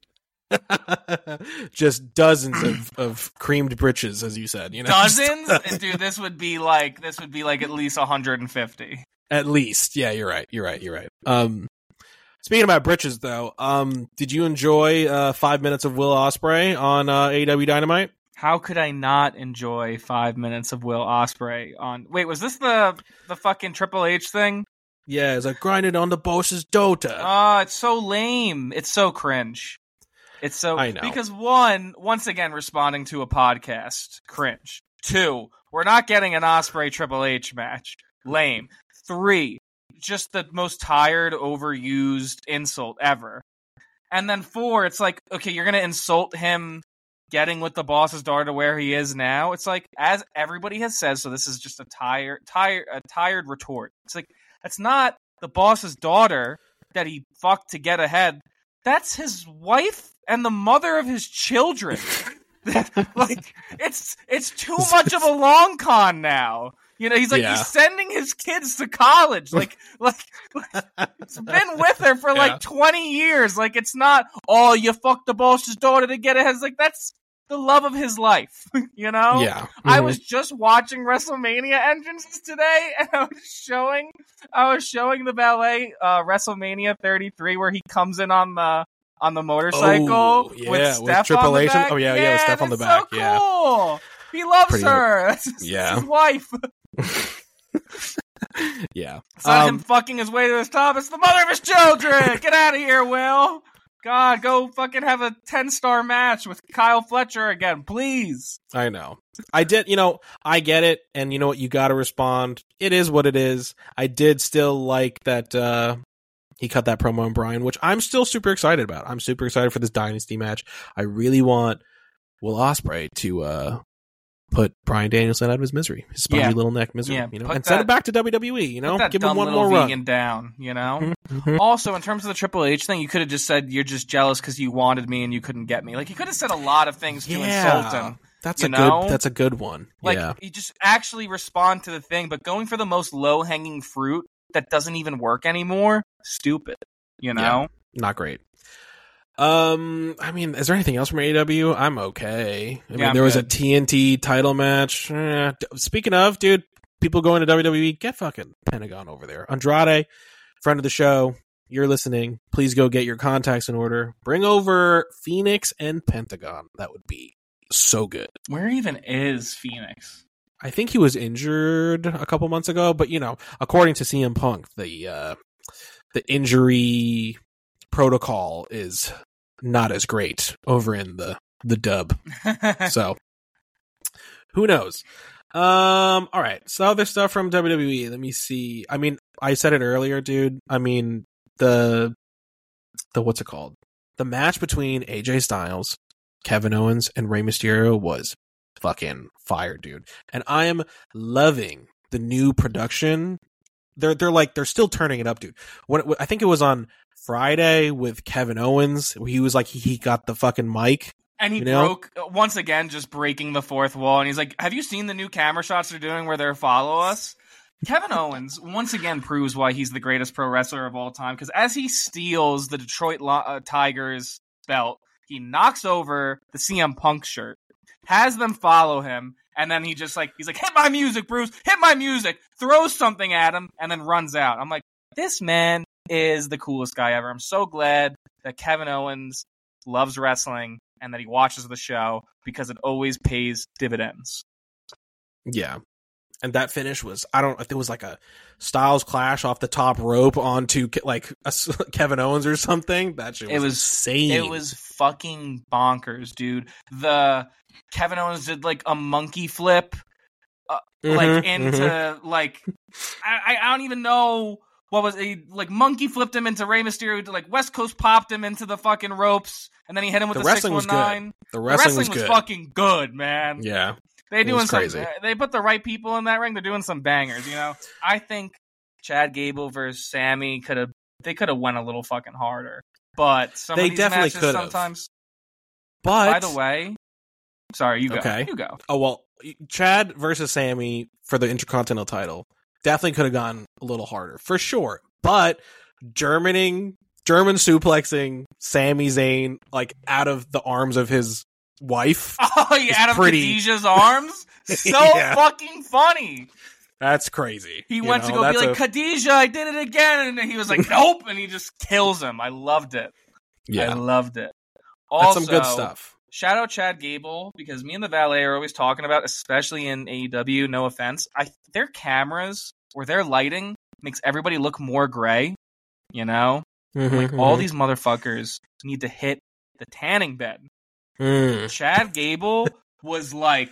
Just dozens of, of creamed britches, as you said. You know, Dozens? Dude, this would be like this would be like at least one hundred fifty. At least. Yeah, you're right. You're right. You're right. Um, speaking about britches, though, um, did you enjoy uh, five minutes of Will Ospreay on uh, A E W Dynamite? How could I not enjoy five minutes of Will Ospreay on? Wait, was this the the fucking Triple H thing? Yeah, it's like grinding on the boss's Dota. Oh, it's so lame. It's so cringe. It's so I know. Because one, once again, responding to a podcast, cringe. Two, we're not getting an Ospreay Triple H match. Lame. Three, just the most tired, overused insult ever. And then four, it's like, okay, you're gonna insult him getting with the boss's daughter to where he is now. It's like, as everybody has said, so this is just a tired, tired, a tired retort. It's like, that's not the boss's daughter that he fucked to get ahead. That's his wife and the mother of his children. Like, it's it's too much of a long con now. You know, he's like, Yeah. he's sending his kids to college. Like, like, like it's been with her for like Yeah. twenty years. Like, it's not, oh, you fucked the boss's daughter to get ahead. It's like, that's the love of his life. You know? Yeah. I Mhm. was just watching WrestleMania entrances today, and I was showing, I was showing the ballet uh, WrestleMania thirty-three, where he comes in on the on the motorcycle Oh, yeah, with with Steph Triple on the H. back. Oh, yeah, yeah, with Steph on the that's back, so yeah. cool. He loves Pretty her. That's his, Yeah. his wife. Yeah. It's not Um, him fucking his way to his top. It's the mother of his children. Get out of here, Will. God, go fucking have a ten-star match with Kyle Fletcher again, please. I know. I did, you know, I get it, and you know what, you gotta respond. It is what it is. I did still like that uh he cut that promo on Bryan, which I'm still super excited about. I'm super excited for this Dynasty match. I really want Will Ospreay to uh put Bryan Danielson out of his misery, his spongy Yeah. little neck misery, Yeah, you know, put and send that- it back to W W E, you know, Put that give him dumb one little more vegan run. down, you know? Mhm. Also, in terms of the Triple H thing, you could have just said you're just jealous because you wanted me and you couldn't get me. Like, you could have said a lot of things to insult him. That's you a know? good. That's a good one. Like, yeah, you just actually respond to the thing, but going for the most low-hanging fruit that doesn't even work anymore, stupid, you know? not great. Um, I mean, is there anything else from A E W? I'm okay. I Yeah, mean, I'm there was good. a T N T title match. Eh, d- speaking of, dude, people going to W W E, get fucking Pentagon over there. Andrade, friend of the show, you're listening. Please go get your contacts in order. Bring over Phoenix and Pentagon. That would be so good. Where even is Phoenix? I think he was injured a couple months ago, but you know, according to C M Punk, the uh, the injury protocol is not as great over in the the dub. So who knows? Um, all right. So other stuff from W W E. Let me see. I mean, I said it earlier, dude. I mean, the the what's it called? The match between A J Styles, Kevin Owens, and Rey Mysterio was fucking fire, dude. And I am loving the new production. They're they're like they're still turning it up, dude. What I think it was on Friday with Kevin Owens, where he was like he, he got the fucking mic. And he You know? broke, once again, just breaking the fourth wall. And he's like, have you seen the new camera shots they're doing where they're follow us? Kevin Owens, once again, proves why he's the greatest pro wrestler of all time. Because as he steals the Detroit Lo- uh, Tigers belt, he knocks over the C M Punk shirt, has them follow him, and then he just like, he's like, hit my music, Bruce, hit my music, throws something at him, and then runs out. I'm like, this man is the coolest guy ever. I'm so glad that Kevin Owens loves wrestling and that he watches the show because it always pays dividends. Yeah. And that finish was, I don't, if it was like a Styles Clash off the top rope onto Ke- like a, Kevin Owens or something. That shit was, It was insane. It was fucking bonkers, dude. The Kevin Owens did like a monkey flip, uh, Mhm, like into mhm. like I, I don't even know what was he like. Monkey flipped him into Rey Mysterio. Like West Coast popped him into the fucking ropes, and then he hit him with The the, six wrestling one was good. nine. The The wrestling, wrestling was was good. fucking good, man. Yeah. They It doing was some. crazy. They put the right people in that ring. They're doing some bangers. You know, I think Chad Gable versus Sammy could have they could have went a little fucking harder. But some They of these definitely matches could've. sometimes. But By the way, sorry, you go. Okay. You go. oh well, Chad versus Sammy for the Intercontinental title definitely could have gone a little harder for sure. But Germaning, German suplexing Sami Zayn like out of the arms of his wife. Oh, yeah, It's out of pretty- Khadijah's arms? So Yeah. fucking funny. That's crazy. He You went to know, go be that's like, a- Khadijah, I did it again. And he was like, nope. And he just kills him. I loved it. yeah, I loved it. that's Also, some good stuff. shout out Chad Gable, because me and the valet are always talking about, especially in A E W, no offense, I their cameras or their lighting makes everybody look more gray, you know? Like, Mhm, all mhm. these motherfuckers need to hit the tanning bed. Mm. Chad Gable was, like,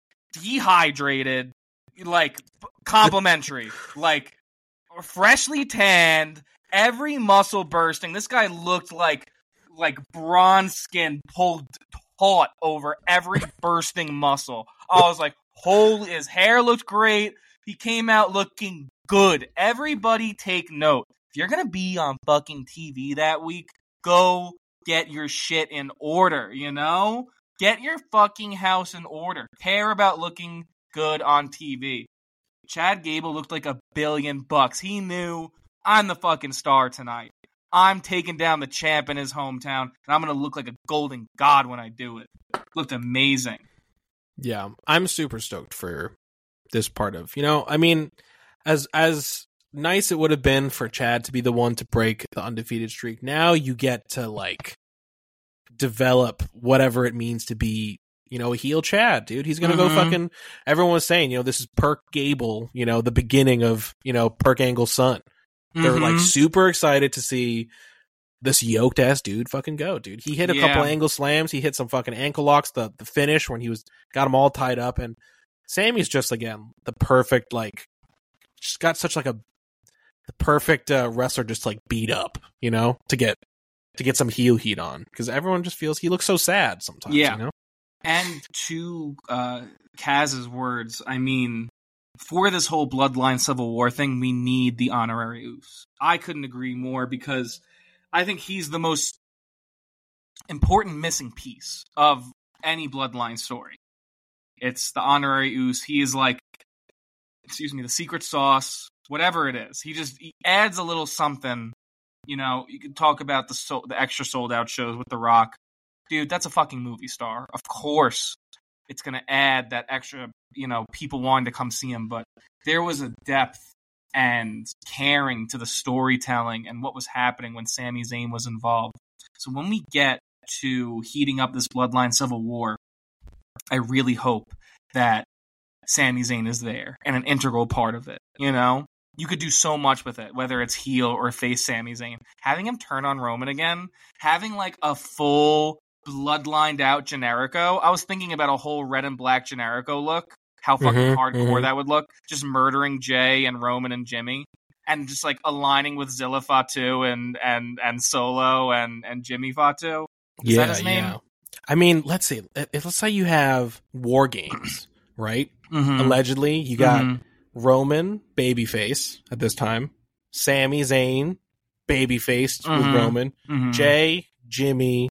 dehydrated, like, complimentary, like, freshly tanned, every muscle bursting. This guy looked like like bronze skin pulled taut over every bursting muscle. I was like, holy, his hair looked great. He came out looking good. Everybody take note. If you're going to be on fucking T V that week, go get your shit in order, you know? Get your fucking house in order. Care about looking good on T V. Chad Gable looked like a billion bucks. He knew, I'm the fucking star tonight. I'm taking down the champ in his hometown, and I'm going to look like a golden god when I do it. Looked amazing. Yeah, I'm super stoked for this part of, you know, I mean, as as nice it would have been for Chad to be the one to break the undefeated streak. Now you get to like develop whatever it means to be, you know, a heel Chad, dude. He's gonna Mhm. go fucking. Everyone was saying, you know, this is Perk Gable, you know, the beginning of, you know, Perk Angle's son. They're like Mhm. super excited to see this yoked ass dude fucking go, dude. He hit a Yeah. couple angle slams. He hit some fucking ankle locks. The the finish when he was got them all tied up, and Sammy's just again the perfect like, just got such like a the perfect uh, wrestler, just like beat up, you know, to get to get some heel heat on, because everyone just feels he looks so sad sometimes. Yeah. You know? And to uh, Kaz's words, I mean, for this whole Bloodline Civil War thing, we need the honorary Usos. I couldn't agree more, because I think he's the most important missing piece of any Bloodline story. It's the honorary Usos. He is like, excuse me, the secret sauce, whatever it is. He just he adds a little something. You know, you could talk about the so- the extra sold out shows with The Rock. Dude, that's a fucking movie star. Of course, it's going to add that extra, you know, people wanting to come see him. But there was a depth and caring to the storytelling and what was happening when Sami Zayn was involved. So when we get to heating up this Bloodline Civil War, I really hope that Sami Zayn is there and an integral part of it. You know, you could do so much with it, whether it's heel or face Sami Zayn. Having him turn on Roman again, having like a full bloodlined out Generico. I was thinking about a whole red and black Generico look. How fucking Mhm, hardcore mhm. that would look. Just murdering Jay and Roman and Jimmy. And just like aligning with Zilla Fatu and and and Solo and, and Jimmy Fatu. Is yeah, that his name? yeah. I mean, let's see. If, let's say you have War Games, right? Mm-hmm. Allegedly, you got Mhm. Roman babyface at this time, Sami Zayn babyface with Mhm. Roman, Mhm. Jay, Jimmy.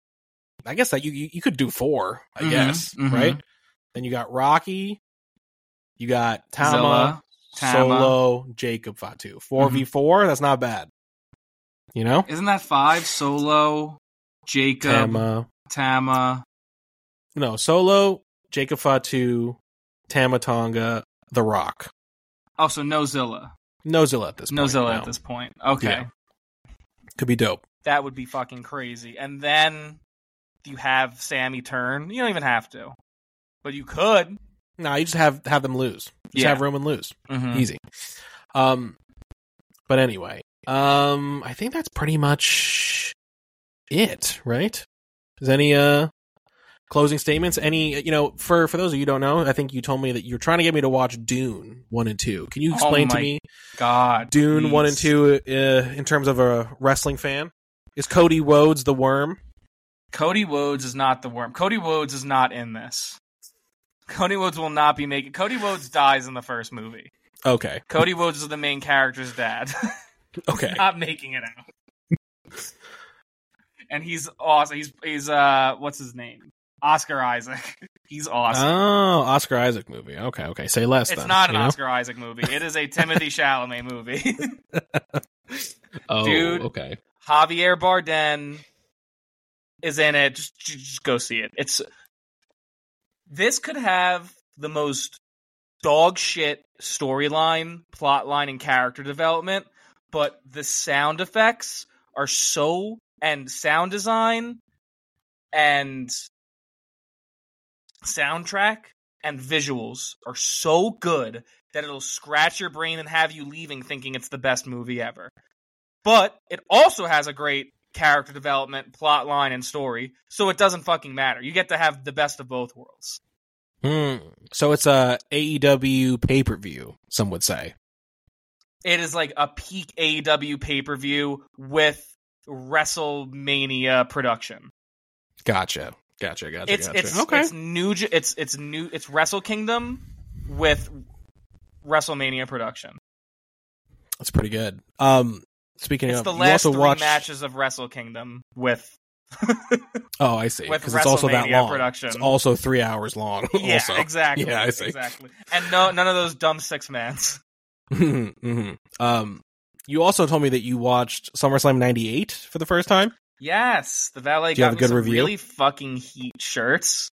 I guess that you you, you could do four. I Mhm, guess mhm. right. Then you got Rocky, you got Tama, Zilla, Tama. Solo, Jacob Fatu. Four v four. That's not bad. You know, Isn't that five? Solo, Jacob, Tama. Tama. No, Solo, Jacob Fatu, Tama Tonga, The Rock. Oh, so no Zilla. No Zilla at this point. No Zilla no. at this point. Okay. Yeah. Could be dope. That would be fucking crazy. And then you have Sammy turn. You don't even have to. But you could. No, you just have have them lose. Just Yeah. have Roman lose. Mhm. Easy. Um, but anyway, um, I think that's pretty much it, right? Is any uh closing statements? Any you know for for those of you who don't know, I think you told me that you're trying to get me to watch Dune one and two. Can you explain Oh to my me God. Dune please. one and two uh, in terms of a wrestling fan? Is Cody Rhodes the worm? Cody Rhodes is not the worm. Cody Rhodes is not in this. Cody Rhodes will not be making. Cody Rhodes dies in the first movie. Okay. Cody Rhodes is the main character's dad. Okay. Not making it out. And he's awesome. He's he's uh what's his name? Oscar Isaac. He's awesome. Oh, Oscar Isaac movie. Okay, okay. Say less. It's then, not an you know? Oscar Isaac movie. It is a Timothy Chalamet movie. Oh, Dude. okay. Javier Bardem is in it. Just, just go see it. It's this could have the most dog shit storyline, plot line, and character development, but the sound effects are so and sound design and soundtrack and visuals are so good that it'll scratch your brain and have you leaving thinking it's the best movie ever. But it also has a great character development, plot line, and story, so it doesn't fucking matter. You get to have the best of both worlds. Hmm. So it's a A E W pay-per-view, some would say. It is like a peak A E W pay-per-view with WrestleMania production. Gotcha. Gotcha, gotcha, It's gotcha. it's okay. it's new. It's it's new. It's Wrestle Kingdom with WrestleMania production. That's pretty good. Um, speaking It's of, the you last also three watched... matches of Wrestle Kingdom with Oh, I see. with Because it's also that WrestleMania long. production. It's also three hours long. Yeah, also. exactly. Yeah, I see. Exactly. And no, none of those dumb six mans. mm-hmm. Um, you also told me that you watched SummerSlam ninety-eight for the first time. Yes, the valet Do you got have a me good some review? really fucking heat shirts.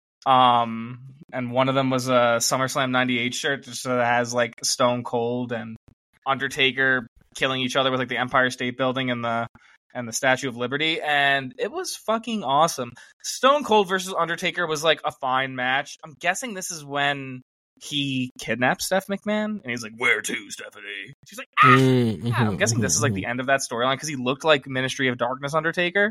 Um, and one of them was a SummerSlam ninety-eight shirt, just so that has like Stone Cold and Undertaker killing each other with like the Empire State Building and the and the Statue of Liberty, and it was fucking awesome. Stone Cold versus Undertaker was like a fine match. I'm guessing this is when he kidnapped Steph McMahon, and he's like, "Where to, Stephanie?" She's like, "Ah!" Mm-hmm. Yeah, I'm guessing this is like the end of that storyline because he looked like Ministry of Darkness Undertaker.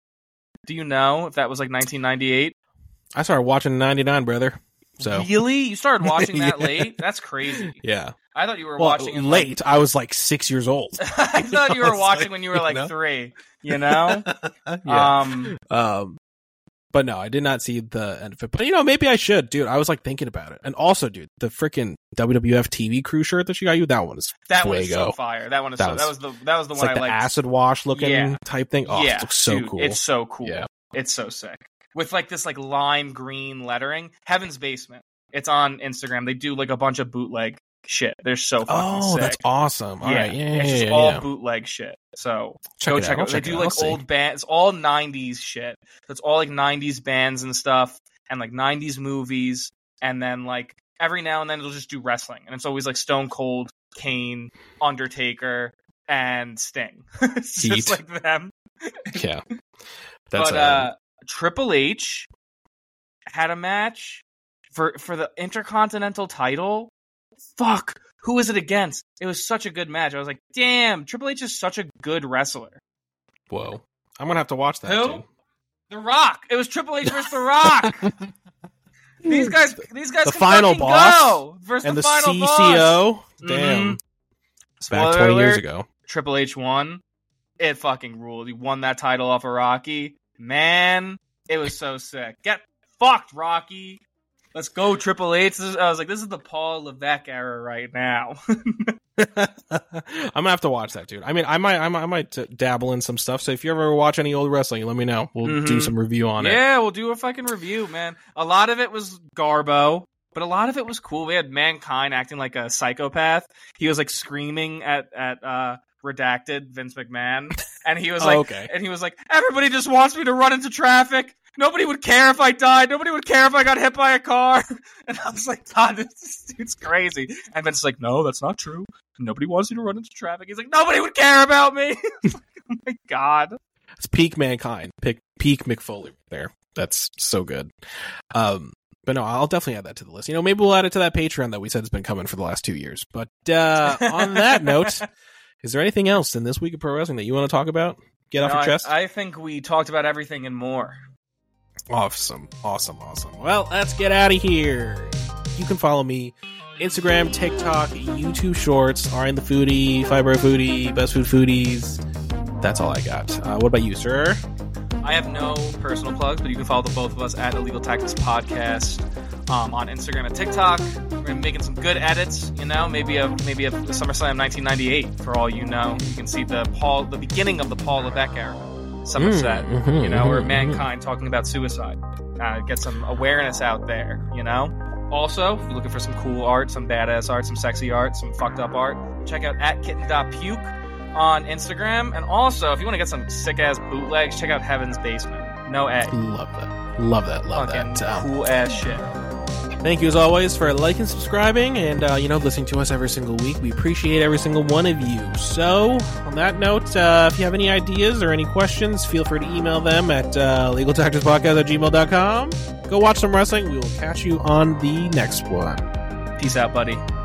Do you know if that was like nineteen ninety-eight? I started watching in ninety-nine, brother. So Really? You started watching that Yeah. late? That's crazy. yeah. I thought you were Well, watching in late. Like, I was like six years old. I thought you I were was watching like, when you were like you know? three. You know? yeah. Um. Um, but no, I did not see the end of it. But you know, maybe I should, dude. I was like thinking about it, and also, dude, the freaking W W F T V crew shirt that she got you, that one is That one is fuego. so fire. That one is That so. was- that was the that was the It's one like I the liked. acid wash looking Yeah. type thing. Oh, yeah, it looks so dude, cool. It's so cool. Yeah. It's so sick with like this like lime green lettering. Heaven's Basement. It's on Instagram. They do like a bunch of bootleg shit. They're so fucking Oh, sick. that's awesome. All yeah, right, yeah, it's yeah, just yeah, all yeah. bootleg shit. So Check go it check out. I'll it out. They check do it out. like I'll see. old bands. It's all nineties shit. So it's all like nineties bands and stuff, and like nineties movies, and then like every now and then it'll just do wrestling, and it's always like Stone Cold, Kane, Undertaker, and Sting. It's Heat. just like them. Yeah, that's but uh, Triple H had a match for for the Intercontinental title. Fuck, who was it against? It was such a good match. I was like, damn, Triple H is such a good wrestler. whoa. I'm gonna have to watch that. Who? Dude. The Rock. It was Triple H versus The Rock. these guys, these guys, The can final fucking boss go versus And the, the final C C boss. O. Damn, Mhm. back Spoiler twenty years alert, ago. Triple H won. It fucking ruled. He won that title off of Rocky. Man, it was so sick. Get fucked, Rocky. Let's go, Triple H. This is, I was like, this is the Paul Levesque era right now. I'm gonna have to watch that, dude. I mean, I might, I might, I might uh, dabble in some stuff. So if you ever watch any old wrestling, let me know. We'll do Mhm. some review on it. Yeah, we'll do a fucking review, man. A lot of it was Garbo, but a lot of it was cool. We had Mankind acting like a psychopath. He was like screaming at at uh redacted Vince McMahon, and he was Oh, like, okay. and he was like, everybody just wants me to run into traffic. Nobody would care if I died. Nobody would care if I got hit by a car. And I was like, God, this dude's crazy. And Vince's like, no, that's not true. Nobody wants you to run into traffic. He's like, nobody would care about me. It's like, oh my God. It's peak Mankind, peak, peak McFoley there. That's so good. Um, but no, I'll definitely add that to the list. You know, maybe we'll add it to that Patreon that we said has been coming for the last two years. But uh, on that note, is there anything else in this week of pro wrestling that you want to talk about? Get off No, your I- chest? I think we talked about everything and more. Awesome, awesome, awesome. Well, let's get out of here. You can follow me Instagram, TikTok, YouTube Shorts, Ryan the Foodie, Fibro Foodie, Best Food Foodies. That's all I got. Uh, what about you, sir? I have no personal plugs, but you can follow the both of us at Illegal Tactics Podcast um, on Instagram and TikTok. We're gonna be making some good edits, you know, maybe a maybe a SummerSlam nineteen ninety-eight for all you know. You can see the Paul, the beginning of the Paul Levesque era, Somerset, Mm, mhm, you know, or mhm, Mankind talking about suicide. Uh, get some awareness out there, you know. Also, if you're looking for some cool art, some badass art, some sexy art, some fucked up art, check out at kitten dot puke on Instagram. And also, if you want to get some sick ass bootlegs, check out Heaven's Basement. No A. Love that. Love that. Love Fucking that. Um, cool ass shit. Thank you as always for liking, subscribing, and uh, you know, listening to us every single week. We appreciate every single one of you. So, on that note, uh, if you have any ideas or any questions, feel free to email them at uh, legal tactics podcast at gmail dot com. Go watch some wrestling. We will catch you on the next one. Peace out, buddy.